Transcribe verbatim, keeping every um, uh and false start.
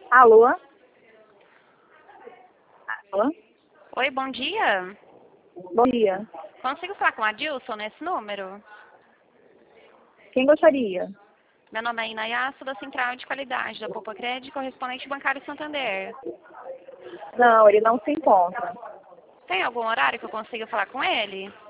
Alô? Alô? Oi, bom dia. Bom dia. Consigo falar com a Dilson nesse número? Quem gostaria? Meu nome é Inaiaço, da Central de Qualidade da Poupa Crédito, correspondente bancário Santander. Não, ele não se encontra. Tem algum horário que eu consiga falar com ele?